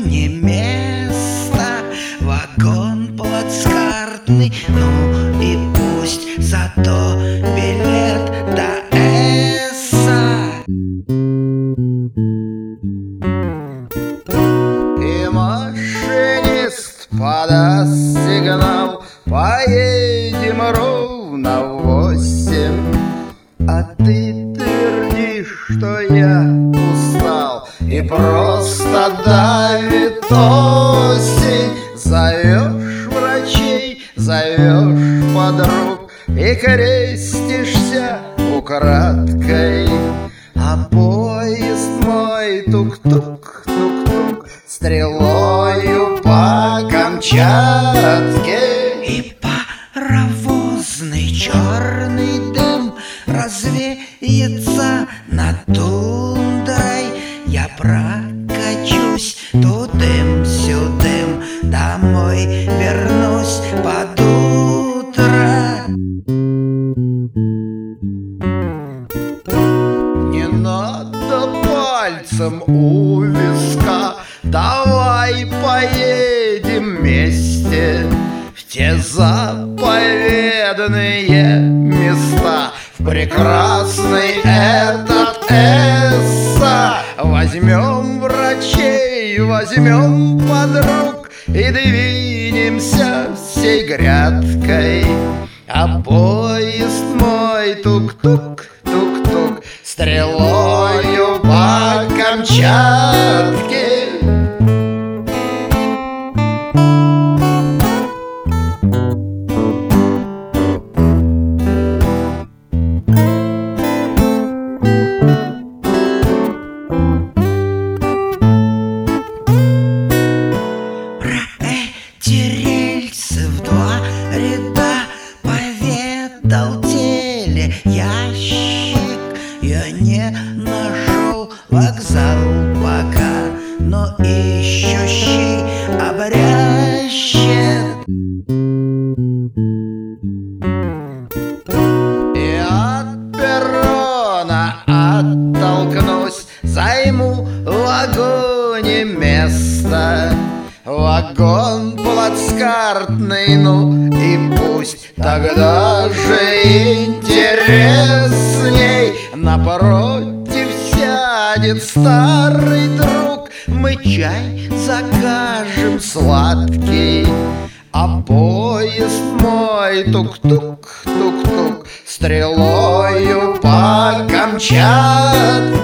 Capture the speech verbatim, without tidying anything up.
вагоне место, вагон плацкартный, ну и пусть зато билет до Эсса. И машинист подаст сигнал: поедем ровно в восемь. А ты твердишь, что я устал и просто давит осень. Зовешь врачей, зовешь подруг и крестишься украдкой. А поезд мой тук-тук, тук-тук стрелою по Камчатке. И паровозный черный дым развеется над тундрой. Я прокачусь тудым-сюдым, домой вернусь под утро. Не надо пальцем у виска, давай поедем вместе в те заповедные места, в прекрасный этот Эсса. Возьмем врачей, возьмем подруг и двинемся всей грядкой. А поезд мой тук-тук, тук-тук стрелою по Камчатке. Рельсы в два ряда поведал телеящик. Я не нашел вокзал пока, но ищущий обрящет. И от перрона оттолкнусь, займу в вагоне место. Вагон плацкартный, ну и пусть тогда же интересней. Напротив сядет старый друг, мы чай закажем сладкий. А поезд мой тук-тук, тук-тук стрелою по Камчатке.